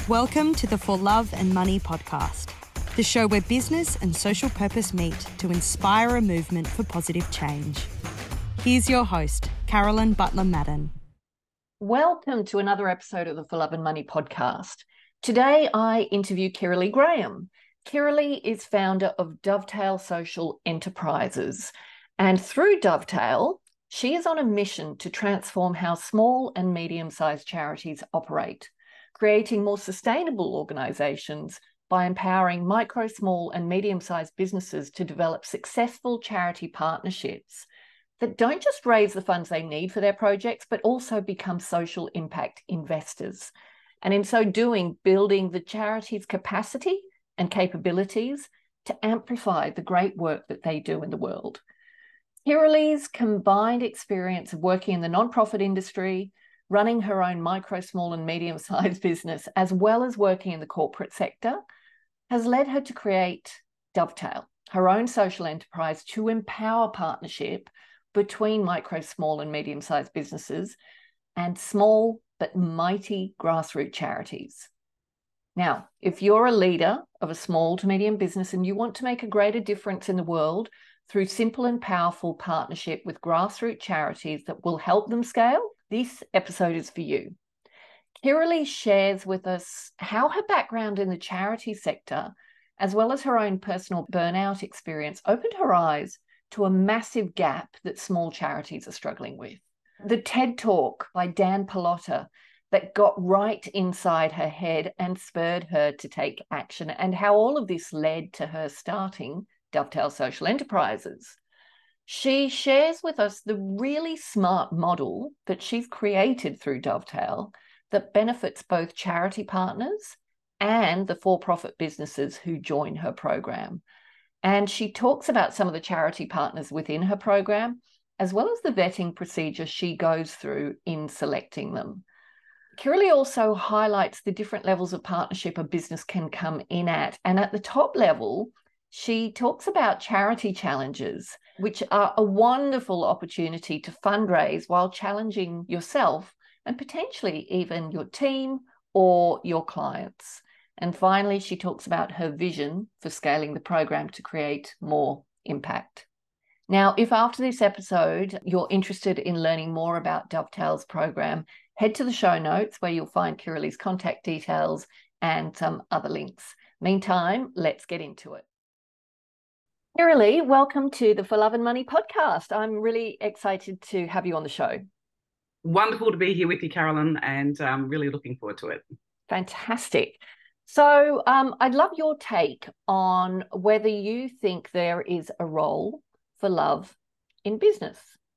Welcome to the For Love and Money podcast, the show where business and social purpose meet to inspire a movement for positive change. Here's your host, Carolyn Butler Madden. Welcome to another episode of the For Love and Money podcast. Today I interview Kiralee Graham. Kiralee is founder of Dovetail Social Enterprises, and through Dovetail, she is on a mission to transform how small and medium-sized charities operate, creating more sustainable organisations by empowering micro, small and medium-sized businesses to develop successful charity partnerships that don't just raise the funds they need for their projects, but also become social impact investors. And in so doing, building the charity's capacity and capabilities to amplify the great work that they do in the world. Kiralee's combined experience of working in the nonprofit industry, running her own micro, small and medium-sized business, as well as working in the corporate sector, has led her to create Dovetail, her own social enterprise to empower partnership between micro, small and medium-sized businesses and small but mighty grassroots charities. Now, if you're a leader of a small to medium business and you want to make a greater difference in the world through simple and powerful partnership with grassroots charities that will help them scale, this episode is for you. Kiralee shares with us how her background in the charity sector, as well as her own personal burnout experience, opened her eyes to a massive gap that small charities are struggling with. The TED Talk by Dan Pallotta that got right inside her head and spurred her to take action, and how all of this led to her starting Dovetail Social Enterprises. She shares with us the really smart model that she's created through Dovetail that benefits both charity partners and the for-profit businesses who join her program. And she talks about some of the charity partners within her program, as well as the vetting procedure she goes through in selecting them. Kiralee also highlights the different levels of partnership a business can come in at. And at the top level, she talks about charity challenges, which are a wonderful opportunity to fundraise while challenging yourself and potentially even your team or your clients. And finally, she talks about her vision for scaling the program to create more impact. Now, if after this episode you're interested in learning more about Dovetail's program, head to the show notes where you'll find Kiralee's contact details and some other links. Meantime, let's get into it. Kiralee, welcome to the For Love and Money podcast. I'm really excited to have you on the show. Wonderful to be here with you, Carolyn, and I'm really looking forward to it. Fantastic. So I'd love your take on whether you think there is a role for love in business.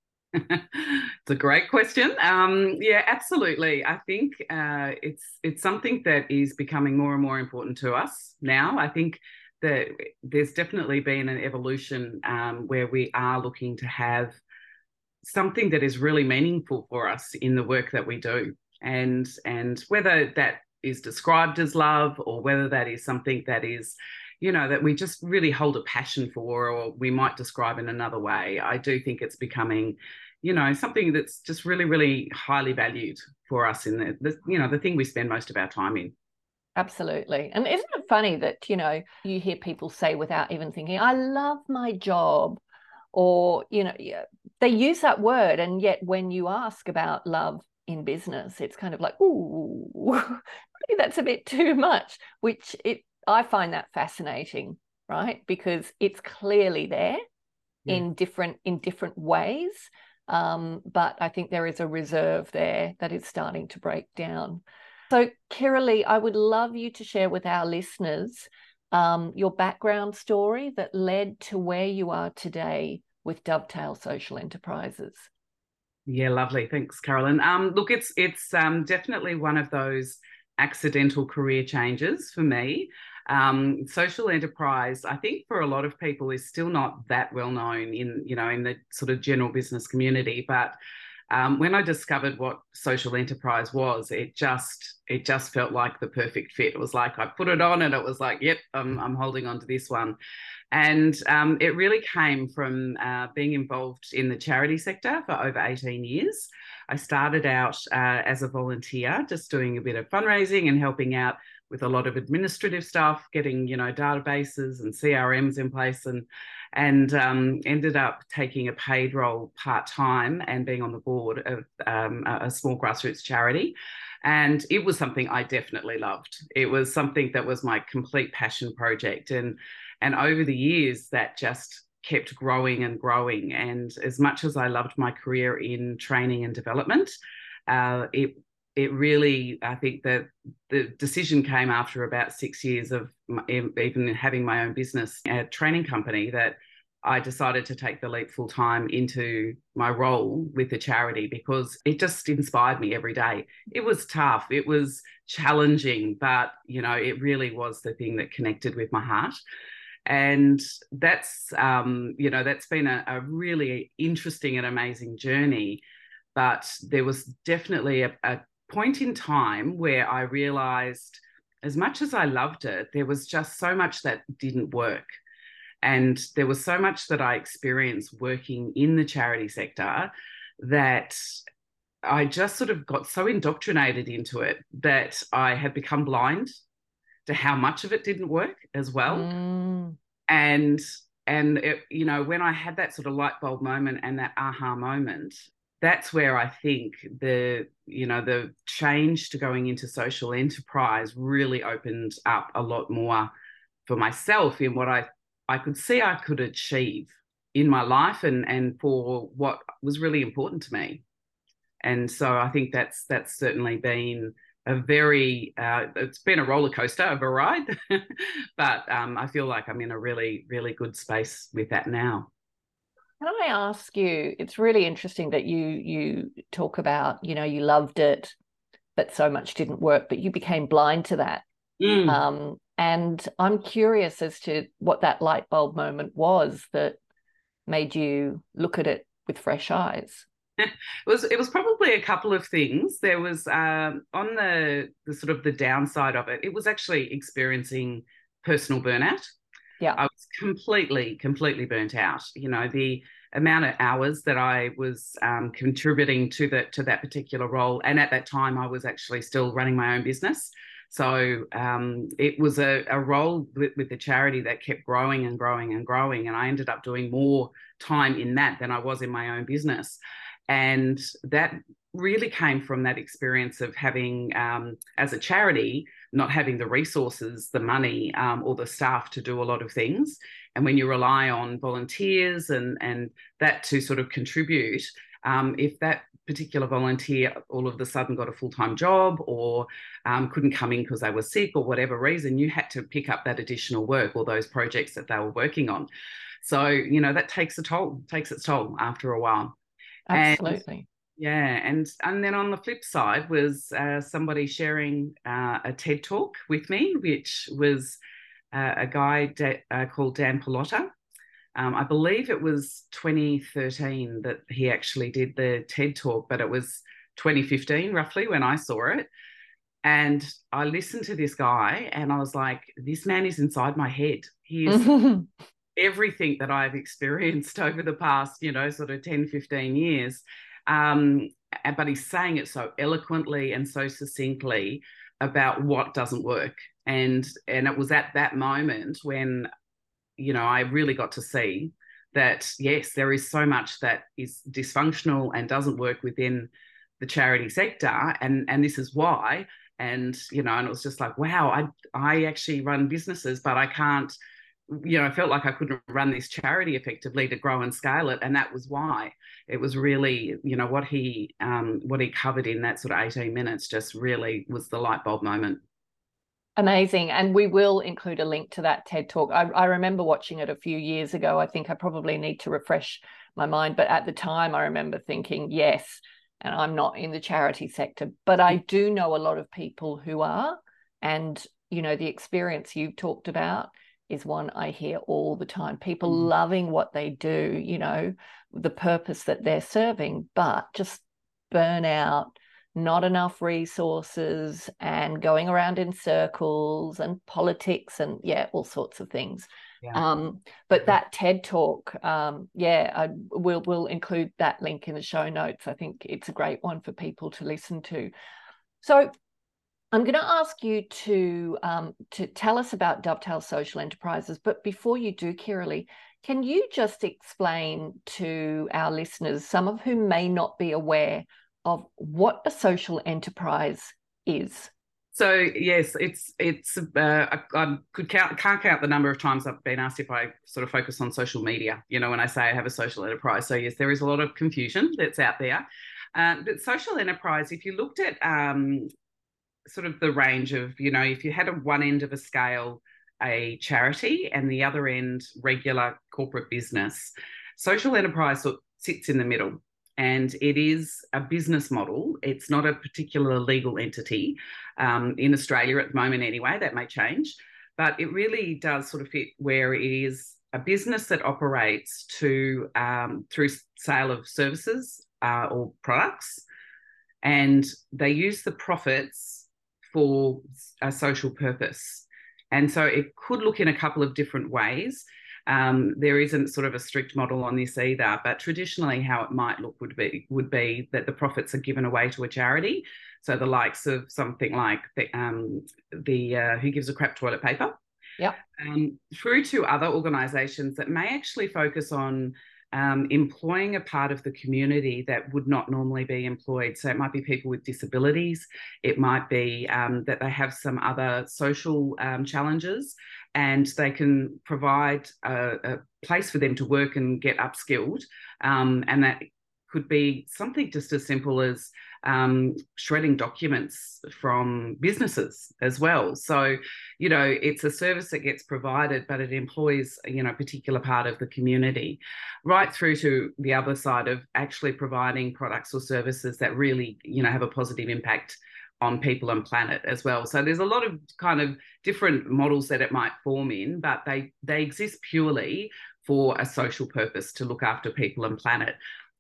It's a great question. Yeah, absolutely. I think it's something that is becoming more and more important to us now. I think that there's definitely been an evolution where we are looking to have something that is really meaningful for us in the work that we do. And whether that is described as love or whether that is something that is, that we just really hold a passion for, or we might describe in another way, I do think it's becoming, something that's just really, really highly valued for us in the thing we spend most of our time in. Absolutely. And isn't it funny that, you hear people say without even thinking, I love my job, or, they use that word. And yet when you ask about love in business, it's kind of like, ooh, maybe that's a bit too much, I find that fascinating, right? Because it's clearly there in different ways. But I think there is a reserve there that is starting to break down. So Kiralee, I would love you to share with our listeners your background story that led to where you are today with Dovetail Social Enterprises. Yeah, lovely. Thanks, Carolyn. Look, it's definitely one of those accidental career changes for me. Social enterprise, I think for a lot of people, is still not that well known in the sort of general business community. But when I discovered what social enterprise was, it just felt like the perfect fit. It was like I put it on and it was like, yep, I'm holding on to this one. And it really came from being involved in the charity sector for over 18 years. I started out as a volunteer, just doing a bit of fundraising and helping out with a lot of administrative stuff, getting, databases and CRMs in place, and ended up taking a paid role part-time and being on the board of a small grassroots charity. And it was something I definitely loved. It was something that was my complete passion project. And over the years, that just kept growing and growing. And as much as I loved my career in training and development, it really, I think that the decision came after about 6 years of even having my own business, a training company, that I decided to take the leap full time into my role with the charity, because it just inspired me every day. It was tough, it was challenging, but it really was the thing that connected with my heart. And that's that's been a really interesting and amazing journey. But there was definitely a point in time where I realized, as much as I loved it, there was just so much that didn't work. And there was so much that I experienced working in the charity sector that I just sort of got so indoctrinated into it that I had become blind to how much of it didn't work as well. And it, when I had that sort of light bulb moment and that aha moment, that's where I think the change to going into social enterprise really opened up a lot more for myself in what I could see I could achieve in my life and for what was really important to me. And so I think that's certainly been it's been a roller coaster of a ride, but I feel like I'm in a really, really good space with that now. Can I ask you, it's really interesting that you talk about, you loved it, but so much didn't work, but you became blind to that. And I'm curious as to what that light bulb moment was that made you look at it with fresh eyes. It was probably a couple of things. There was on the sort of the downside of it, it was actually experiencing personal burnout. Yeah, I was completely burnt out. The amount of hours that I was contributing to that particular role, and at that time I was actually still running my own business. So it was a role with the charity that kept growing and growing and growing, and I ended up doing more time in that than I was in my own business. And that really came from that experience of having, as a charity, not having the resources, the money, or the staff to do a lot of things. And when you rely on volunteers and that to sort of contribute, if that particular volunteer all of a sudden got a full-time job or couldn't come in because they were sick or whatever reason, you had to pick up that additional work or those projects that they were working on. So, that takes its toll after a while. Absolutely. And then on the flip side was somebody sharing a TED talk with me, which was a guy called Dan Pallotta. I believe it was 2013 that he actually did the TED talk, but it was 2015 roughly when I saw it. And I listened to this guy and I was like, this man is inside my head. He is everything that I've experienced over the past, sort of 10, 15 years. But he's saying it so eloquently and so succinctly about what doesn't work. And it was at that moment when, I really got to see that, yes, there is so much that is dysfunctional and doesn't work within the charity sector. And this is why. And, and it was just like, wow, I actually run businesses, but I can't, I felt like I couldn't run this charity effectively to grow and scale it. And that was why. It was really, what he covered in that sort of 18 minutes just really was the light bulb moment. Amazing. And we will include a link to that TED talk. I remember watching it a few years ago. I think I probably need to refresh my mind. But at the time, I remember thinking, yes, and I'm not in the charity sector, but I do know a lot of people who are. And, the experience you've talked about is one I hear all the time. People loving what they do, the purpose that they're serving, but just burnout, not enough resources, and going around in circles and politics and all sorts of things. Yeah. But that TED talk, we'll include that link in the show notes. I think it's a great one for people to listen to. So I'm going to ask you to tell us about Dovetail Social Enterprises, but before you do, Kiralee, can you just explain to our listeners, some of whom may not be aware of what a social enterprise is? So yes, I can't count the number of times I've been asked if I sort of focus on social media, when I say I have a social enterprise. So yes, there is a lot of confusion that's out there. But social enterprise, if you looked at sort of the range of, if you had one end of a scale, a charity, and the other end, regular corporate business, social enterprise sits in the middle. And it is a business model. It's not a particular legal entity in Australia at the moment anyway. That may change. But it really does sort of fit where it is a business that operates through sale of services or products. And they use the profits for a social purpose. And so it could look in a couple of different ways. There isn't sort of a strict model on this either, but traditionally how it might look would be that the profits are given away to a charity. So the likes of something like the Who Gives a Crap toilet paper. Yep. Through to other organisations that may actually focus on employing a part of the community that would not normally be employed. So it might be people with disabilities. It might be that they have some other social challenges, and they can provide a place for them to work and get upskilled. And that could be something just as simple as shredding documents from businesses as well. So, it's a service that gets provided, but it employs, a particular part of the community, right through to the other side of actually providing products or services that really, have a positive impact on people and planet as well. So there's a lot of kind of different models that it might form in, but they exist purely for a social purpose to look after people and planet.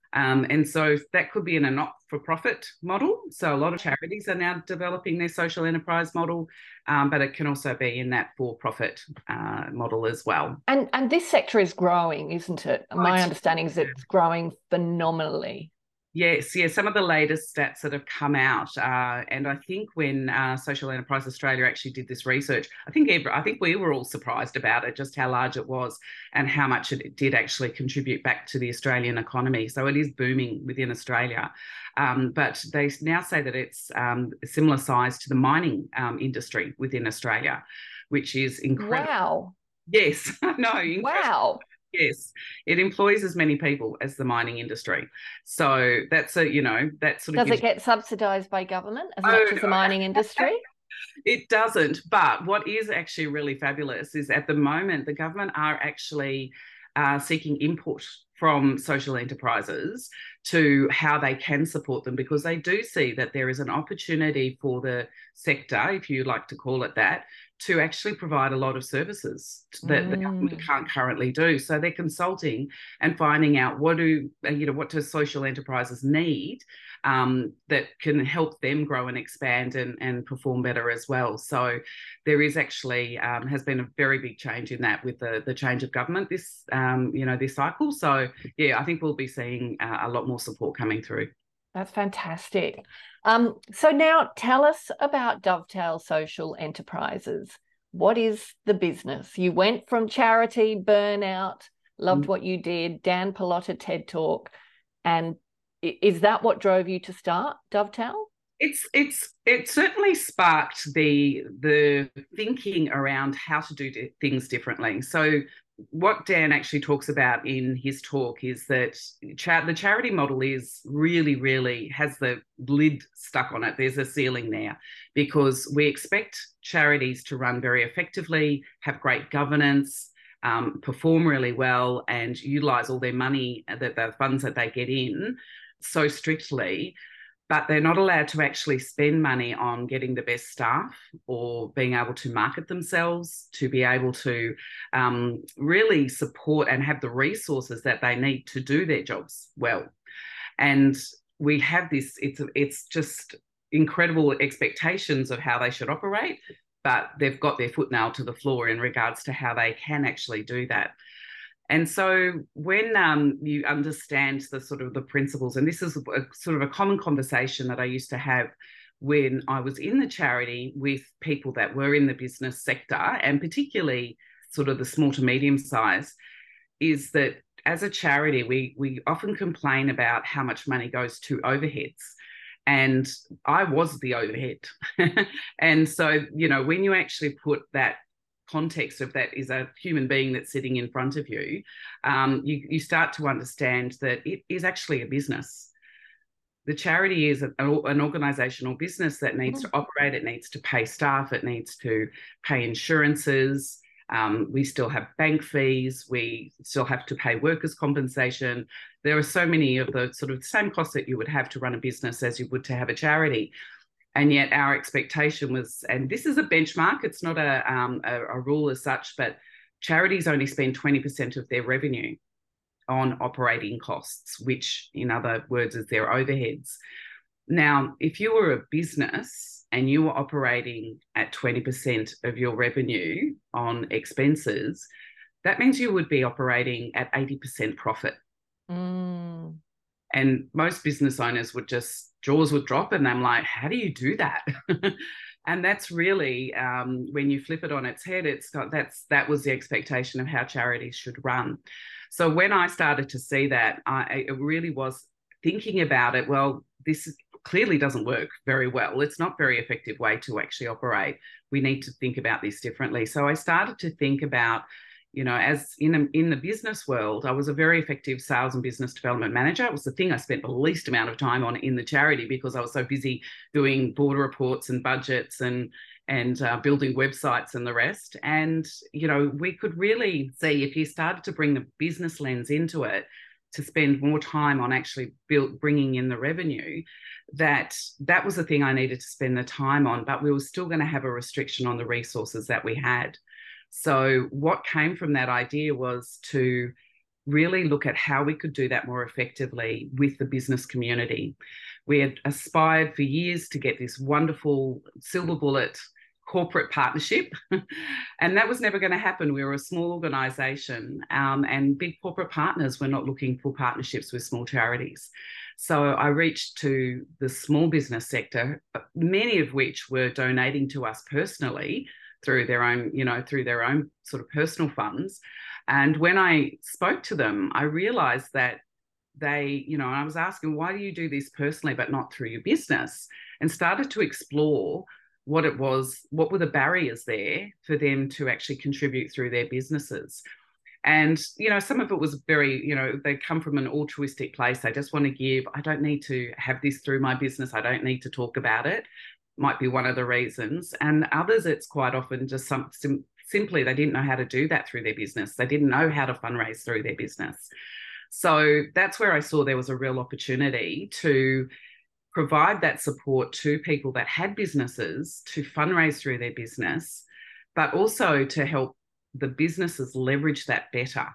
And so that could be in a not-for-profit model. So a lot of charities are now developing their social enterprise model, but it can also be in that for-profit model as well. And this sector is growing, isn't it? My understanding is it's growing phenomenally. Yes. Some of the latest stats that have come out, and I think when Social Enterprise Australia actually did this research, I think we were all surprised about it, just how large it was and how much it did actually contribute back to the Australian economy. So it is booming within Australia, but they now say that it's a similar size to the mining industry within Australia, which is incredible. Wow. Yes, I know. Incredible. Wow. Yes, it employs as many people as the mining industry. So that's that sort of. Does it get subsidised by government as much as the mining industry? It doesn't. But what is actually really fabulous is at the moment the government are actually seeking input from social enterprises to how they can support them, because they do see that there is an opportunity for the sector, if you like to call it that, to actually provide a lot of services that the government can't currently do. So they're consulting and finding out what do social enterprises need that can help them grow and expand and perform better as well. So there is actually has been a very big change in that with the change of government this cycle. So I think we'll be seeing a lot more support coming through. That's fantastic. So now tell us about Dovetail Social Enterprises. What is the business? You went from charity, burnout, loved what you did, Dan Pallotta TED Talk, and is that what drove you to start Dovetail? It certainly sparked the thinking around how to do things differently. So what Dan actually talks about in his talk is that the charity model is really, really has the lid stuck on it. There's a ceiling there because we expect charities to run very effectively, have great governance, perform really well, and utilise all their money, the funds that they get in, so strictly. But they're not allowed to actually spend money on getting the best staff or being able to market themselves, to be able to really support and have the resources that they need to do their jobs well. And we have this, it's just incredible expectations of how they should operate, but they've got their foot nailed to the floor in regards to how they can actually do that. And so when you understand the sort of the principles, and this is sort of a common conversation that I used to have when I was in the charity with people that were in the business sector, and particularly sort of the small to medium size, is that as a charity, we often complain about how much money goes to overheads. And I was the overhead. And so, when you actually put that context of that is a human being that's sitting in front of you, you start to understand that it is actually a business. The charity is an organisational business that needs to operate. It needs to pay staff. It needs to pay insurances. We still have bank fees. We still have to pay workers' compensation. There are so many of the sort of same costs that you would have to run a business as you would to have a charity. And yet our expectation was, and this is a benchmark, it's not a rule as such, but charities only spend 20% of their revenue on operating costs, which in other words is their overheads. Now, if you were a business and you were operating at 20% of your revenue on expenses, that means you would be operating at 80% profit. Mm. And most business owners jaws would drop, and I'm like, how do you do that? And that's really, when you flip it on its head, that was the expectation of how charities should run. So when I started to see that, it really was thinking about it, well, this clearly doesn't work very well. It's not a very effective way to actually operate. We need to think about this differently. So I started to think about, as in the business world, I was a very effective sales and business development manager. It was the thing I spent the least amount of time on in the charity because I was so busy doing board reports and budgets and building websites and the rest. And, we could really see, if you started to bring the business lens into it, to spend more time on actually bringing in the revenue, that was the thing I needed to spend the time on, but we were still going to have a restriction on the resources that we had. So what came from that idea was to really look at how we could do that more effectively with the business community. We had aspired for years to get this wonderful silver bullet corporate partnership, and that was never going to happen. We were a small organisation, and big corporate partners were not looking for partnerships with small charities. So I reached to the small business sector, many of which were donating to us personally through their own sort of personal funds. And when I spoke to them, I realized that I was asking, why do you do this personally but not through your business? And started to explore what were the barriers there for them to actually contribute through their businesses. And, some of it was very, they come from an altruistic place. They just want to give. I don't need to have this through my business. I don't need to talk about it. Might be one of the reasons. And others, it's quite often just simply they didn't know how to do that through their business. They didn't know how to fundraise through their business. So that's where I saw there was a real opportunity to provide that support to people that had businesses to fundraise through their business, but also to help the businesses leverage that better,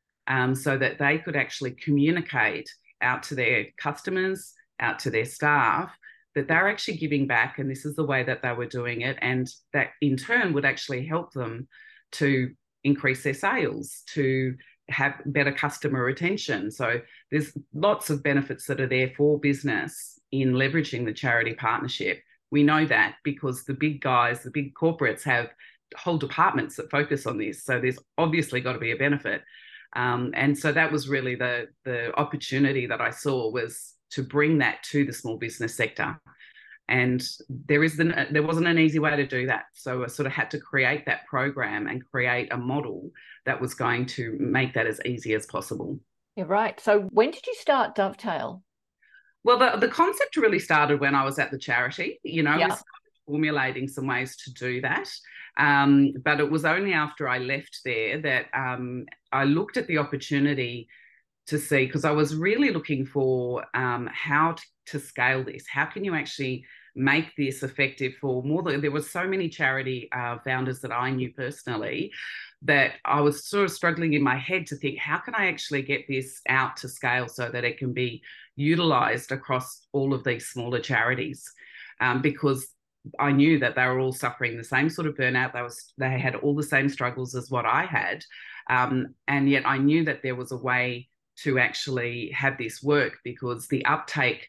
so that they could actually communicate out to their customers, out to their staff, that they're actually giving back, and this is the way that they were doing it, and that in turn would actually help them to increase their sales, to have better customer retention. So there's lots of benefits that are there for business in leveraging the charity partnership. We know that because the big guys, the big corporates have whole departments that focus on this. So there's obviously got to be a benefit. And so that was really the opportunity that I saw, was to bring that to the small business sector. And there wasn't an easy way to do that. So I sort of had to create that program and create a model that was going to make that as easy as possible. Yeah, right. So when did you start Dovetail? Well, the concept really started when I was at the charity. We started formulating some ways to do that. But it was only after I left there that I looked at the opportunity to see, because I was really looking for how to scale this. How can you actually make this effective for more than, there were so many charity founders that I knew personally that I was sort of struggling in my head to think, how can I actually get this out to scale so that it can be utilised across all of these smaller charities? Because I knew that they were all suffering the same sort of burnout. They had all the same struggles as what I had. And yet I knew that there was a way to actually have this work, because the uptake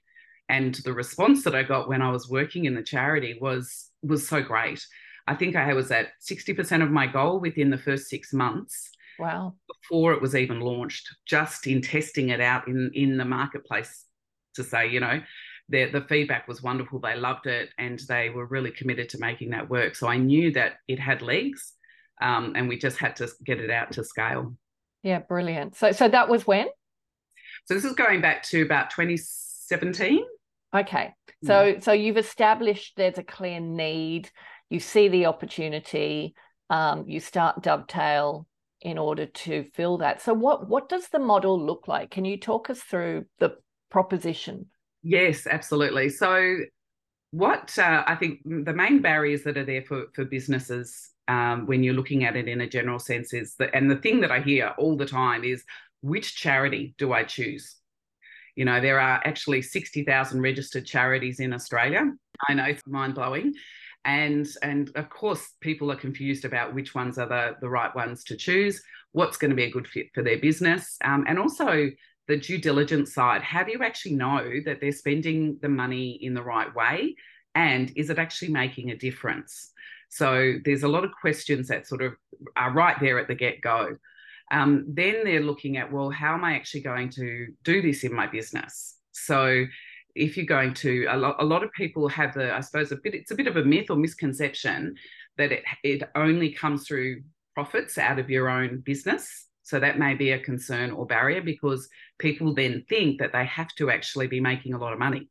And the response that I got when I was working in the charity was so great. I think I was at 60% of my goal within the first 6 months. Wow. Before it was even launched, just in testing it out in the marketplace, to say, the feedback was wonderful. They loved it, and they were really committed to making that work. So I knew that it had legs, and we just had to get it out to scale. Yeah, brilliant. So that was when? So this is going back to about 2017. Okay. So you've established there's a clear need, you see the opportunity, you start Dovetail in order to fill that. So what does the model look like? Can you talk us through the proposition? Yes, absolutely. So what I think the main barriers that are there for businesses when you're looking at it in a general sense is that, and the thing that I hear all the time is, which charity do I choose? There are actually 60,000 registered charities in Australia. I know, it's mind-blowing. And of course, people are confused about which ones are the right ones to choose, what's going to be a good fit for their business, and also the due diligence side. How do you actually know that they're spending the money in the right way? And is it actually making a difference? So there's a lot of questions that sort of are right there at the get-go. Then they're looking at, well, how am I actually going to do this in my business? So if you're going to, a lot of people have it's a bit of a myth or misconception that it only comes through profits out of your own business. So that may be a concern or barrier, because people then think that they have to actually be making a lot of money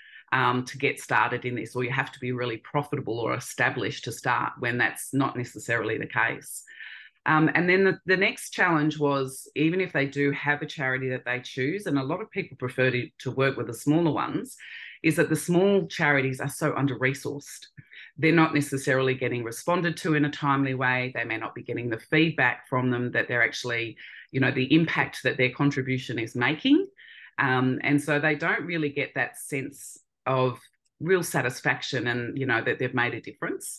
to get started in this, or you have to be really profitable or established to start, when that's not necessarily the case. And then the next challenge was, even if they do have a charity that they choose, and a lot of people prefer to work with the smaller ones, is that the small charities are so under-resourced. They're not necessarily getting responded to in a timely way. They may not be getting the feedback from them that they're actually, the impact that their contribution is making. And so they don't really get that sense of real satisfaction and, that they've made a difference.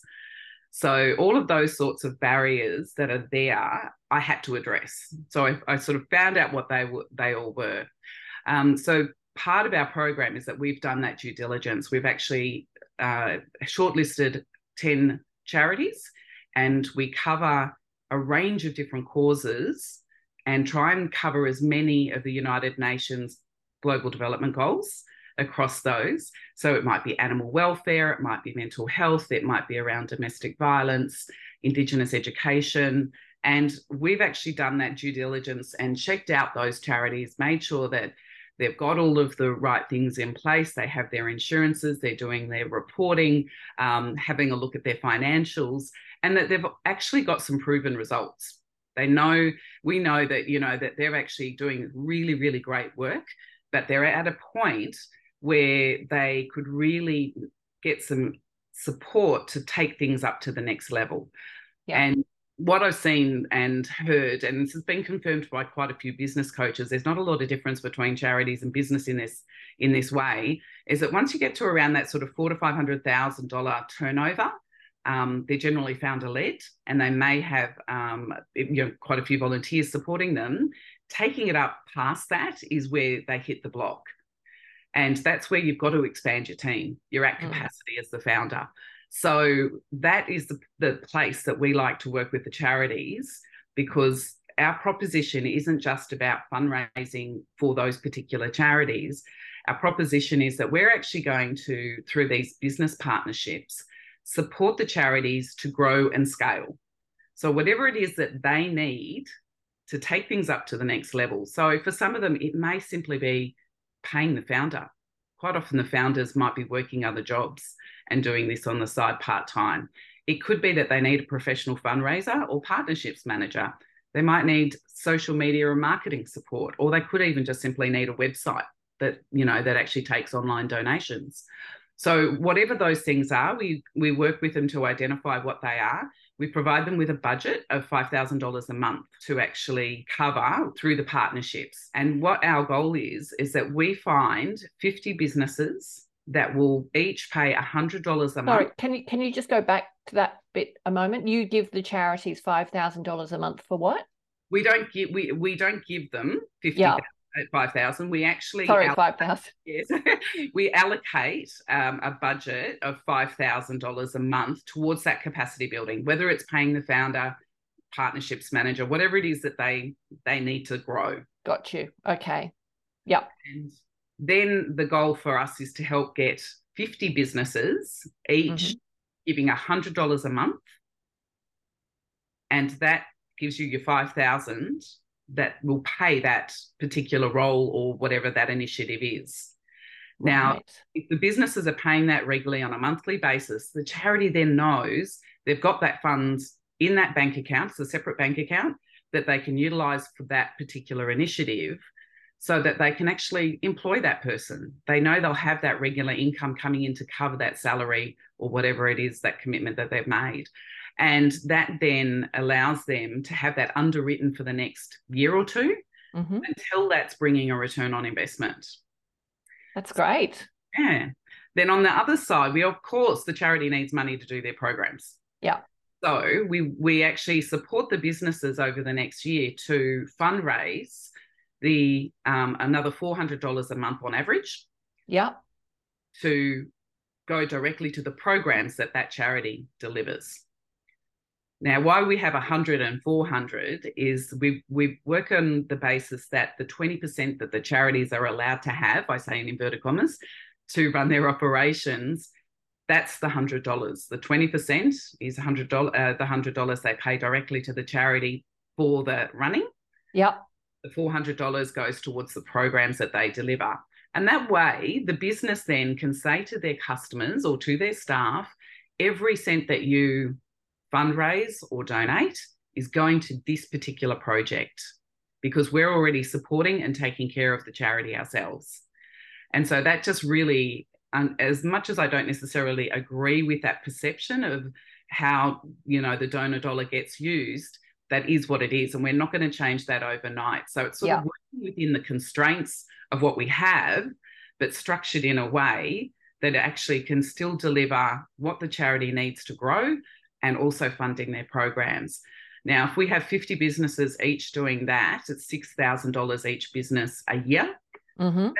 So all of those sorts of barriers that are there, I had to address. So I sort of found out what they all were. So part of our program is that we've done that due diligence. We've actually shortlisted 10 charities, and we cover a range of different causes and try and cover as many of the United Nations Global Development Goals across those. So it might be animal welfare, it might be mental health, it might be around domestic violence, Indigenous education. And we've actually done that due diligence and checked out those charities, made sure that they've got all of the right things in place. They have their insurances, they're doing their reporting, having a look at their financials, and that they've actually got some proven results. We know that, that they're actually doing really, really great work, but they're at a point where they could really get some support to take things up to the next level. Yeah. And what I've seen and heard, and this has been confirmed by quite a few business coaches, there's not a lot of difference between charities and business in this way, is that once you get to around that sort of $400,000 to $500,000 turnover, they're generally founder-led, and they may have quite a few volunteers supporting them. Taking it up past that is where they hit the block. And that's where you've got to expand your team. You're at capacity as the founder. So that is the place that we like to work with the charities, because our proposition isn't just about fundraising for those particular charities. Our proposition is that we're actually going to, through these business partnerships, support the charities to grow and scale. So whatever it is that they need to take things up to the next level. So for some of them, it may simply be paying the founder. Quite often the founders might be working other jobs and doing this on the side part-time. It could be that they need a professional fundraiser or partnerships manager. They might need social media or marketing support, or they could even just simply need a website that, that actually takes online donations. So whatever those things are, we work with them to identify what they are. We provide them with a budget of $5,000 a month to actually cover through the partnerships. And what our goal is that we find 50 businesses that will each pay $100 a month. Sorry, can you just go back to that bit a moment? You give the charities $5,000 a month for what? We don't give them $50,000 at 5,000, we actually 5,000. Yes, we allocate a budget of $5,000 a month towards that capacity building, whether it's paying the founder, partnerships manager, whatever it is that they need to grow. Got you. Okay. Yep. And then the goal for us is to help get 50 businesses, each giving $100 a month, and that gives you your 5,000 that will pay that particular role or whatever that initiative is. Right. Now, if the businesses are paying that regularly on a monthly basis, the charity then knows they've got that funds in that bank account, it's a separate bank account that they can utilize for that particular initiative, so that they can actually employ that person. They know they'll have that regular income coming in to cover that salary or whatever it is, that commitment that they've made. And that then allows them to have that underwritten for the next year or two until that's bringing a return on investment. That's great. Yeah. Then on the other side, of course, the charity needs money to do their programs. Yeah. So we actually support the businesses over the next year to fundraise another $400 a month on average. Yeah. To go directly to the programs that charity delivers. Now, why we have 100 and 400 is we work on the basis that the 20% that the charities are allowed to have, I say in inverted commas, to run their operations, that's the $100. The 20% is $100. The $100 they pay directly to the charity for the running. Yep. The $400 goes towards the programs that they deliver. And that way, the business then can say to their customers or to their staff, every cent that you fundraise or donate is going to this particular project, because we're already supporting and taking care of the charity ourselves. And so that just really, as much as I don't necessarily agree with that perception of how, the donor dollar gets used, that is what it is. And we're not going to change that overnight. So it's sort of working within the constraints of what we have, but structured in a way that actually can still deliver what the charity needs to grow and also funding their programs. Now, if we have 50 businesses each doing that, it's $6,000 each business a year. That's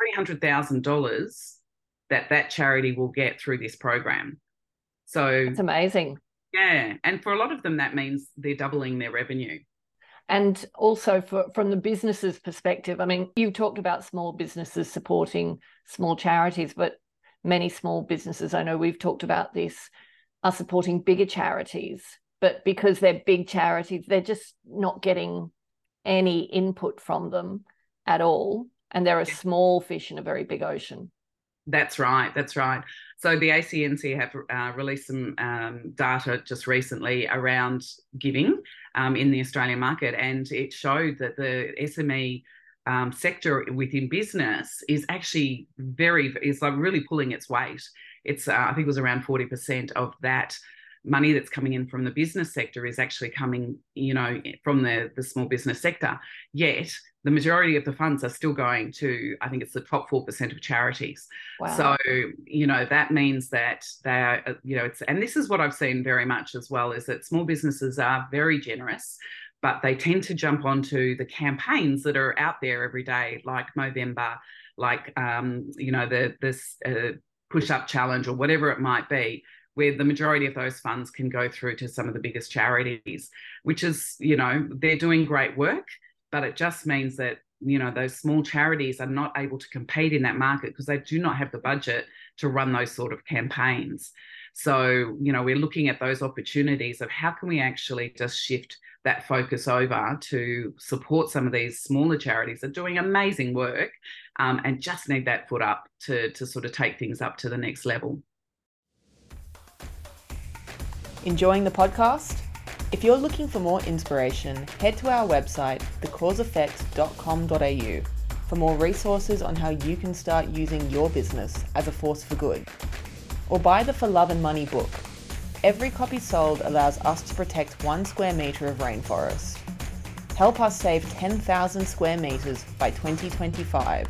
$300,000 that charity will get through this program. So it's amazing. Yeah. And for a lot of them, that means they're doubling their revenue. And also from the business's perspective, I mean, you've talked about small businesses supporting small charities, but many small businesses, I know we've talked about this, are supporting bigger charities. But because they're big charities, they're just not getting any input from them at all. And they're a small fish in a very big ocean. That's right. That's right. So the ACNC have released some data just recently around giving in the Australian market, and it showed that the SME sector within business is actually really pulling its weight. It's I think it was around 40% of that money that's coming in from the business sector is actually coming, from the small business sector. Yet the majority of the funds are still going to, I think it's the top 4% of charities. Wow. So, that means that they are, and this is what I've seen very much as well, is that small businesses are very generous, but they tend to jump onto the campaigns that are out there every day, like Movember, like, this push-up challenge or whatever it might be, where the majority of those funds can go through to some of the biggest charities, which is, they're doing great work, but it just means that, those small charities are not able to compete in that market because they do not have the budget to run those sort of campaigns. So, we're looking at those opportunities of how can we actually just shift that focus over to support some of these smaller charities that are doing amazing work and just need that foot up to sort of take things up to the next level. Enjoying the podcast? If you're looking for more inspiration, head to our website, thecauseeffect.com.au, for more resources on how you can start using your business as a force for good. Or buy the For Love and Money book. Every copy sold allows us to protect 1 square metre of rainforest. Help us save 10,000 square metres by 2025.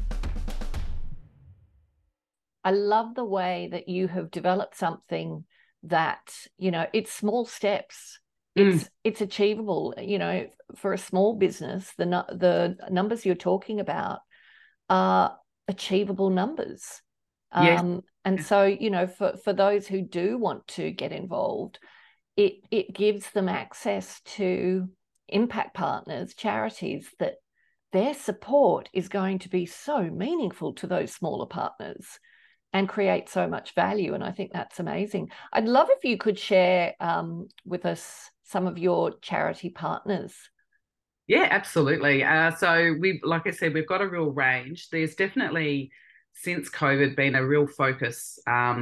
I love the way that you have developed something that, it's small steps. it's achievable. For a small business, the numbers you're talking about are achievable numbers. Yes. And so, for those who do want to get involved, it gives them access to impact partners, charities, that their support is going to be so meaningful to those smaller partners and create so much value. And I think that's amazing. I'd love if you could share with us some of your charity partners. Yeah, absolutely. So like I said, we've got a real range. There's definitely, since COVID, been a real focus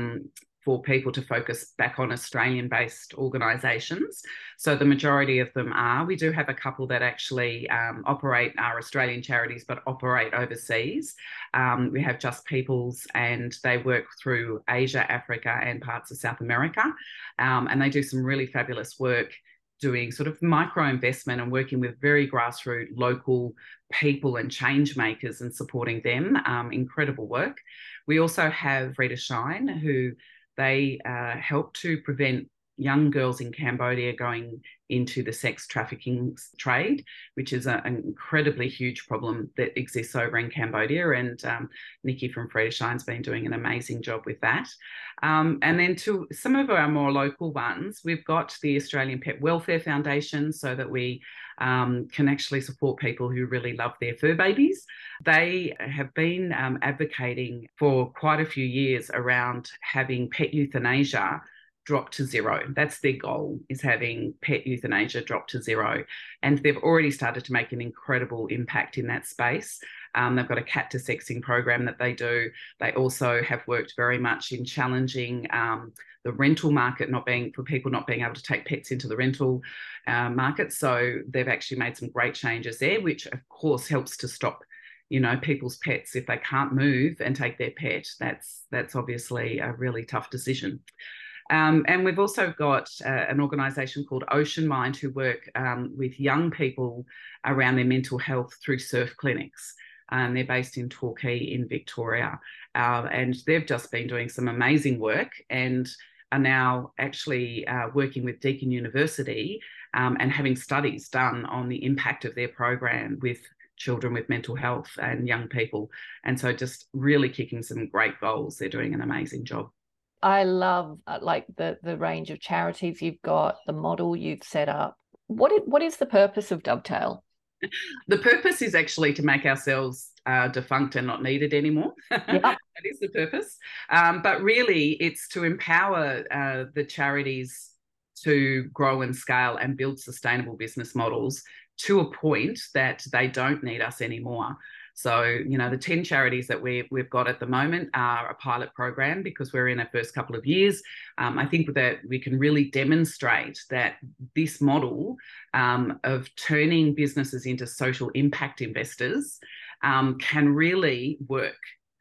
for people to focus back on Australian-based organisations. So the majority of them are. We do have a couple that actually operate, are Australian charities, but operate overseas. We have Just Peoples, and they work through Asia, Africa, and parts of South America. And they do some really fabulous work doing sort of micro investment and working with very grassroots local people and change makers and supporting them. Incredible work. We also have Rita Shine, who they help to prevent young girls in Cambodia going into the sex trafficking trade, which is an incredibly huge problem that exists over in Cambodia. And Nikki from Rita Shine's been doing an amazing job with that. And then to some of our more local ones, we've got the Australian Pet Welfare Foundation, so that we can actually support people who really love their fur babies. They have been advocating for quite a few years around having pet euthanasia drop to zero. That's their goal, is having pet euthanasia drop to zero. And they've already started to make an incredible impact in that space. They've got a cat to sexing program that they do. They also have worked very much in challenging the rental market, for people not being able to take pets into the rental market. So they've actually made some great changes there, which of course helps to stop people's pets if they can't move and take their pet. That's obviously a really tough decision. And we've also got an organisation called Ocean Mind, who work with young people around their mental health through surf clinics. They're based in Torquay in Victoria. And they've just been doing some amazing work and are now actually working with Deakin University and having studies done on the impact of their program with children with mental health and young people. And so just really kicking some great goals. They're doing an amazing job. I love the range of charities you've got, the model you've set up. What is the purpose of Dovetail? The purpose is actually to make ourselves defunct and not needed anymore. Yep. That is the purpose. But really, it's to empower the charities to grow and scale and build sustainable business models to a point that they don't need us anymore. So, the 10 charities that we've got at the moment are a pilot program because we're in our first couple of years. I think that we can really demonstrate that this model of turning businesses into social impact investors can really work.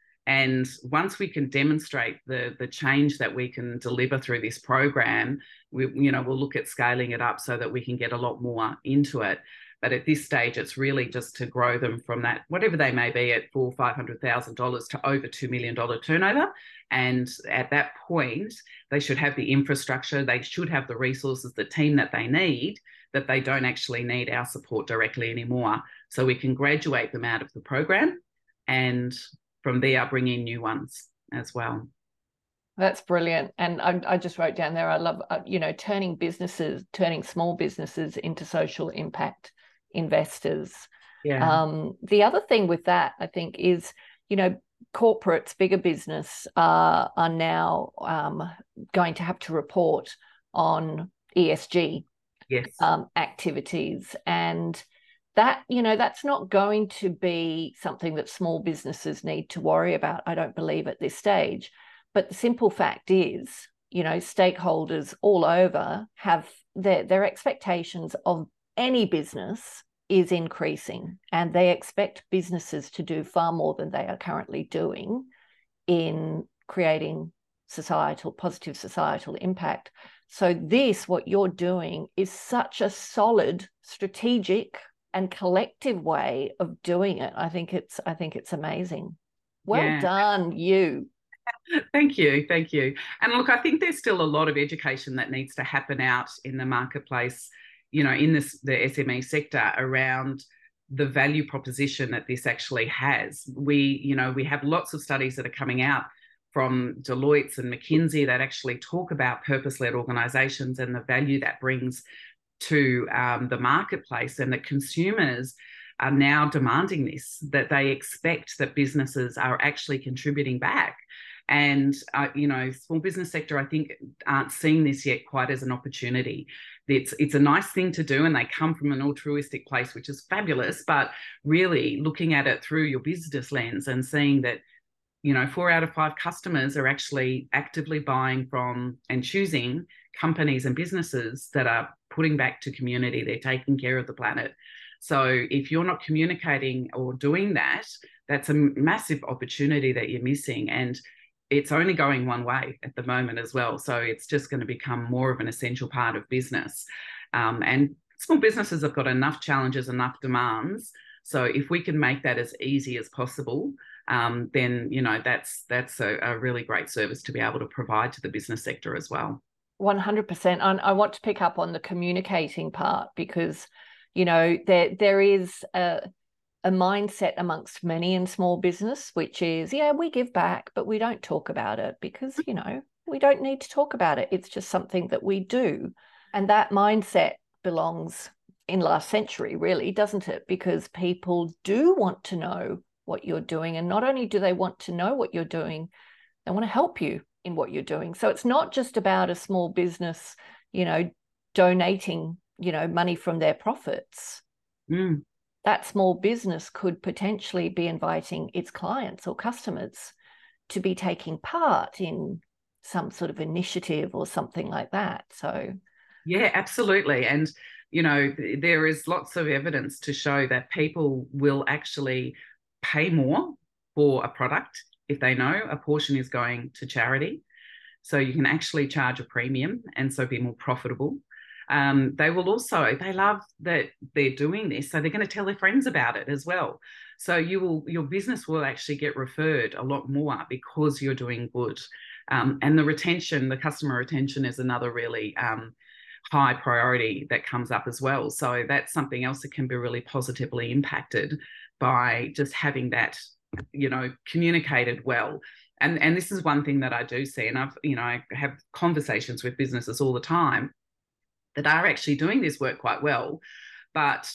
And once we can demonstrate the change that we can deliver through this program, we'll look at scaling it up so that we can get a lot more into it. But at this stage, it's really just to grow them from that, whatever they may be, at $400,000 or $500,000 to over $2 million turnover. And at that point, they should have the infrastructure, they should have the resources, the team that they need, that they don't actually need our support directly anymore. So we can graduate them out of the program and from there bring in new ones as well. That's brilliant. And I just wrote down there, I love, turning small businesses into social impact investors. Yeah. The other thing with that, I think, is, corporates, bigger business are now going to have to report on ESG activities. And that, that's not going to be something that small businesses need to worry about, I don't believe, at this stage. But the simple fact is, stakeholders all over have their expectations of any business is increasing, and they expect businesses to do far more than they are currently doing in creating positive societal impact. So what you're doing is such a solid, strategic and collective way of doing it. I think it's amazing. Well done, you. Thank you. Thank you. And look, I think there's still a lot of education that needs to happen out in the marketplace, in the SME sector around the value proposition that this actually has. We have lots of studies that are coming out from Deloitte and McKinsey that actually talk about purpose-led organizations and the value that brings to the marketplace, and that consumers are now demanding this, that they expect that businesses are actually contributing back. And, small business sector, I think, aren't seeing this yet quite as an opportunity. It's a nice thing to do, and they come from an altruistic place, which is fabulous, but really looking at it through your business lens and seeing that, 4 out of 5 customers are actually actively buying from and choosing companies and businesses that are putting back to community. They're taking care of the planet. So if you're not communicating or doing that, that's a massive opportunity that you're missing. And it's only going one way at the moment as well. So it's just going to become more of an essential part of business. And small businesses have got enough challenges, enough demands. So if we can make that as easy as possible, then, that's a really great service to be able to provide to the business sector as well. 100%. And I want to pick up on the communicating part, because, there is a mindset amongst many in small business, which is, we give back, but we don't talk about it because, we don't need to talk about it. It's just something that we do. And that mindset belongs in last century, really, doesn't it? Because people do want to know what you're doing. And not only do they want to know what you're doing, they want to help you in what you're doing. So it's not just about a small business, donating, money from their profits. That small business could potentially be inviting its clients or customers to be taking part in some sort of initiative or something like that. So, yeah, absolutely. And, there is lots of evidence to show that people will actually pay more for a product if they know a portion is going to charity. So you can actually charge a premium and so be more profitable. They love that they're doing this, so they're going to tell their friends about it as well. So your business will actually get referred a lot more because you're doing good. And the customer retention is another really high priority that comes up as well. So that's something else that can be really positively impacted by just having that, communicated well. And this is one thing that I do see, and I have conversations with businesses all the time that are actually doing this work quite well. But,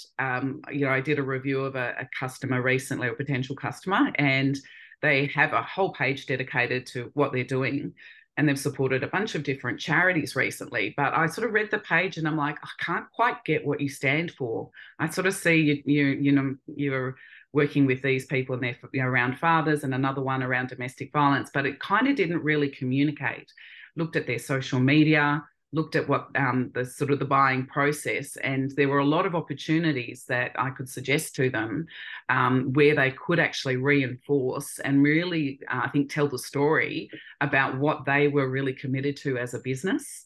I did a review of a customer recently, a potential customer, and they have a whole page dedicated to what they're doing. And they've supported a bunch of different charities recently. But I sort of read the page and I'm like, I can't quite get what you stand for. I sort of see you're working with these people and they're around fathers, and another one around domestic violence, but it kind of didn't really communicate. Looked at their social media, looked at what the buying process, and there were a lot of opportunities that I could suggest to them where they could actually reinforce and really, I think, tell the story about what they were really committed to as a business,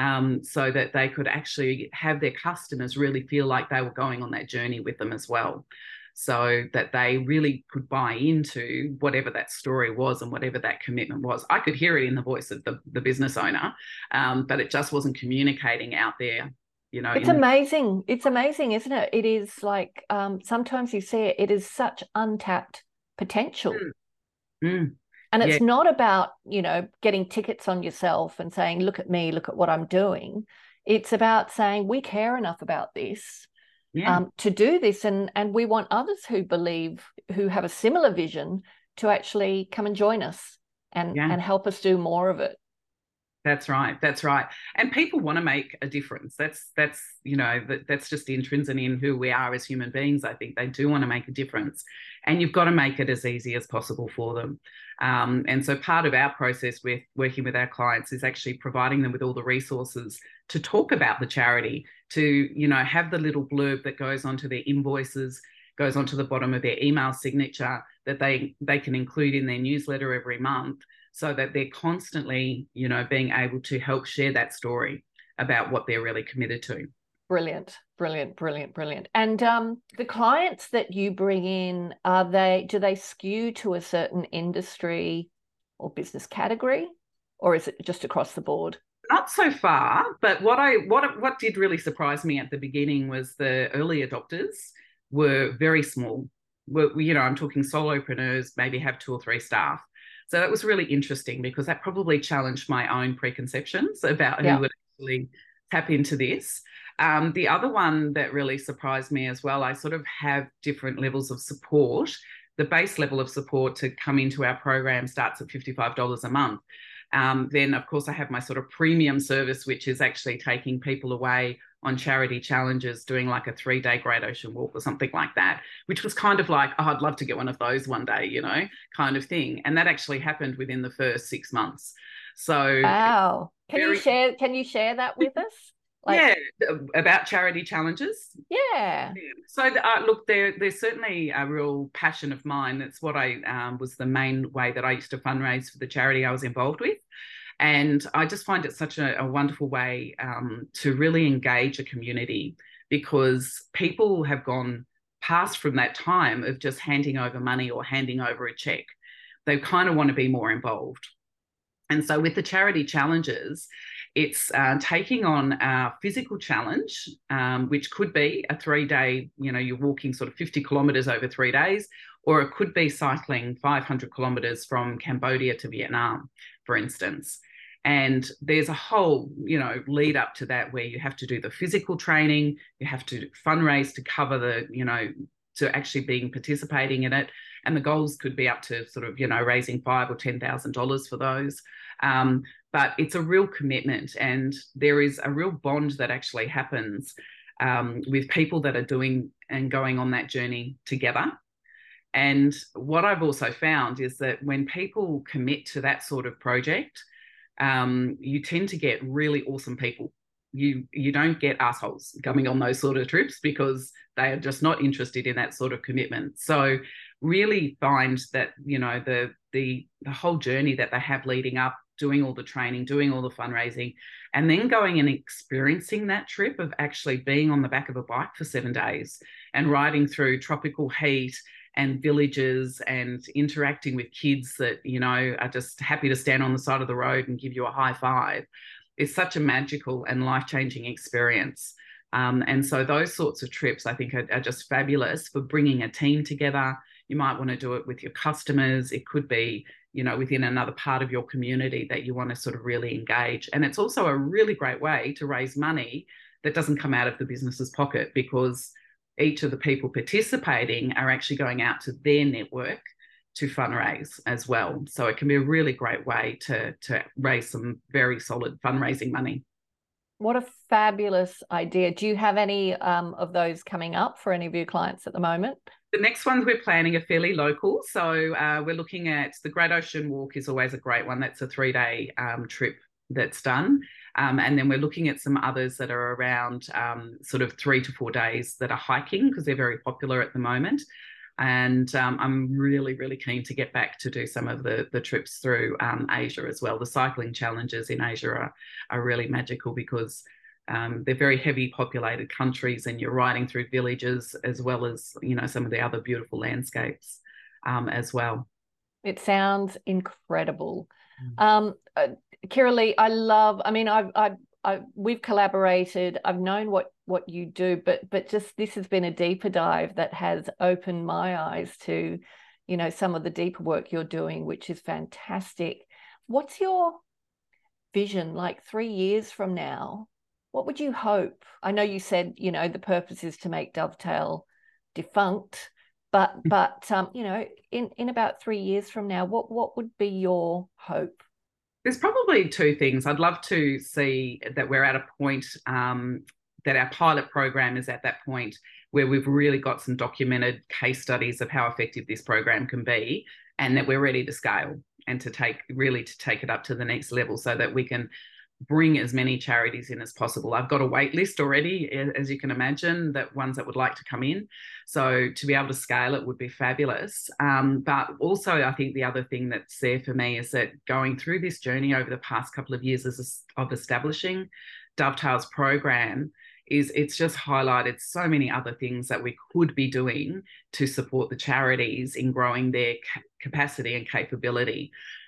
so that they could actually have their customers really feel like they were going on that journey with them as well. So that they really could buy into whatever that story was and whatever that commitment was. I could hear it in the voice of the business owner, but it just wasn't communicating out there. It's amazing. It's amazing, isn't it? It is like sometimes you see it. It is such untapped potential. And it's not about, getting tickets on yourself and saying, look at me, look at what I'm doing. It's about saying we care enough about this to do this, and we want others who have a similar vision to actually come and join us and help us do more of it. That's right. And people want to make a difference. That's just intrinsic in who we are as human beings. I think they do want to make a difference, and you've got to make it as easy as possible for them. And so part of our process with working with our clients is actually providing them with all the resources to talk about the charity, to, have the little blurb that goes onto their invoices, goes onto the bottom of their email signature, that they can include in their newsletter every month, so that they're constantly, being able to help share that story about what they're really committed to. Brilliant. And the clients that you bring in, do they skew to a certain industry? or business category, or is it just across the board? Not so far, but what did really surprise me at the beginning was the early adopters were very small. I'm talking solopreneurs, maybe have 2 or 3 staff. So that was really interesting because that probably challenged my own preconceptions about who would actually tap into this. The other one that really surprised me as well, I sort of have different levels of support. The base level of support to come into our program starts at $55 a month. Then, of course, I have my sort of premium service, which is actually taking people away on charity challenges, doing like a 3-day Great Ocean Walk or something like that, which was kind of like, oh, I'd love to get one of those one day, kind of thing. And that actually happened within the first 6 months. So, wow. Can you share that with us? About charity challenges. Yeah. So look, there's certainly a real passion of mine. That's what I was the main way that I used to fundraise for the charity I was involved with. And I just find it such a wonderful way to really engage a community, because people have gone past from that time of just handing over money or handing over a check. They kind of want to be more involved. And so with the charity challenges, it's taking on a physical challenge, which could be a 3-day, you're walking sort of 50 kilometres over 3 days, or it could be cycling 500 kilometres from Cambodia to Vietnam, for instance. And there's a whole, lead up to that where you have to do the physical training, you have to fundraise to cover to actually participating in it. And the goals could be up to sort of, raising $5,000 or $10,000 for those. But it's a real commitment, and there is a real bond that actually happens with people that are doing and going on that journey together. And what I've also found is that when people commit to that sort of project, you tend to get really awesome people. You don't get assholes coming on those sort of trips because they are just not interested in that sort of commitment. So really find that, the whole journey that they have leading up, doing all the training, doing all the fundraising, and then going and experiencing that trip of actually being on the back of a bike for 7 days and riding through tropical heat and villages and interacting with kids that, are just happy to stand on the side of the road and give you a high five. It's such a magical and life-changing experience. And so those sorts of trips, I think, are just fabulous for bringing a team together. You might want to do it with your customers. It could be, within another part of your community that you want to sort of really engage. And it's also a really great way to raise money that doesn't come out of the business's pocket, because each of the people participating are actually going out to their network to fundraise as well. So it can be a really great way to raise some very solid fundraising money. What a fabulous idea. Do you have any of those coming up for any of your clients at the moment? The next ones we're planning are fairly local. So we're looking at the Great Ocean Walk is always a great one. That's a 3-day trip that's done. And then we're looking at some others that are around sort of 3 to 4 days that are hiking, because they're very popular at the moment. And I'm really, really keen to get back to do some of the trips through Asia as well. The cycling challenges in Asia are really magical, because they're very heavy populated countries, and you're riding through villages as well as, some of the other beautiful landscapes as well. It sounds incredible. Kiralee, we've collaborated. I've known what you do, but just this has been a deeper dive that has opened my eyes to, some of the deeper work you're doing, which is fantastic. What's your vision, like 3 years from now? What would you hope? I know you said, the purpose is to make Dovetail defunct, but in about 3 years from now, what would be your hope? There's probably 2 things. I'd love to see that we're at a point that our pilot program is at that point where we've really got some documented case studies of how effective this program can be, and that we're ready to scale and to take it up to the next level, so that we can bring as many charities in as possible. I've got a wait list already, as you can imagine, that ones that would like to come in. So to be able to scale it would be fabulous. But also, I think the other thing that's there for me is that going through this journey over the past couple of years of establishing Dovetail's program, it's just highlighted so many other things that we could be doing to support the charities in growing their capacity and capability.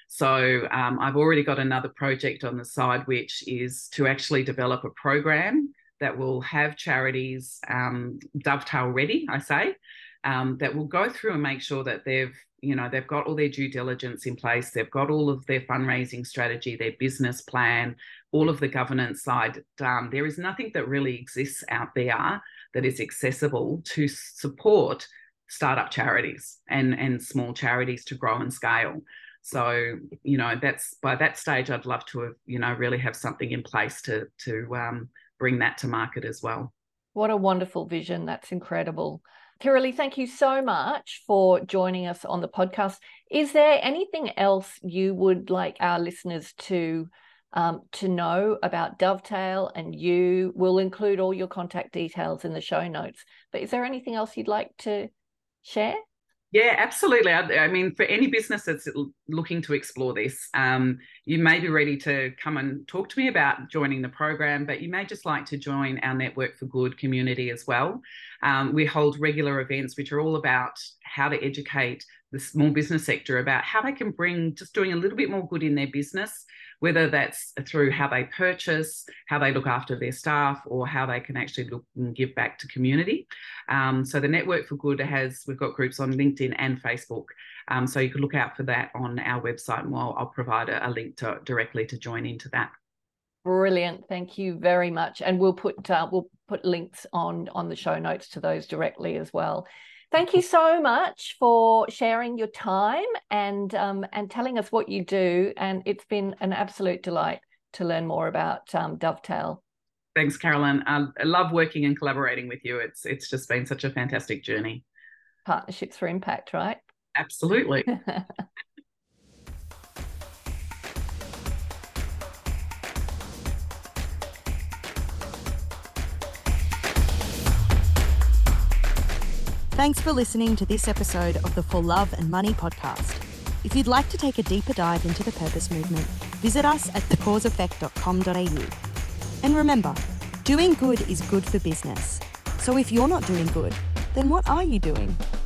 So I've already got another project on the side, which is to actually develop a program that will have charities dovetail ready, I say, that will go through and make sure that they've got all their due diligence in place, they've got all of their fundraising strategy, their business plan, all of the governance side. There is nothing that really exists out there that is accessible to support startup charities and small charities to grow and scale. So, that's by that stage, I'd love to have, really have something in place to bring that to market as well. What a wonderful vision. That's incredible. Kiralee, thank you so much for joining us on the podcast. Is there anything else you would like our listeners to know about Dovetail? And you will include all your contact details in the show notes. But is there anything else you'd like to share? Yeah, absolutely. I mean, for any business that's looking to explore this, you may be ready to come and talk to me about joining the program, but you may just like to join our Network for Good community as well. We hold regular events which are all about how to educate the small business sector about how they can bring just doing a little bit more good in their business, whether that's through how they purchase, how they look after their staff, or how they can actually look and give back to community. So the Network for Good we've got groups on LinkedIn and Facebook. So you can look out for that on our website, and I'll provide a link directly to join into that. Brilliant. Thank you very much. And we'll put links on the show notes to those directly as well. Thank you so much for sharing your time and telling us what you do. And it's been an absolute delight to learn more about Dovetail. Thanks, Carolyn. I love working and collaborating with you. It's just been such a fantastic journey. Partnerships for impact, right? Absolutely. Thanks for listening to this episode of the For Love and Money podcast. If you'd like to take a deeper dive into the purpose movement, visit us at thecauseeffect.com.au. And remember, doing good is good for business. So if you're not doing good, then what are you doing?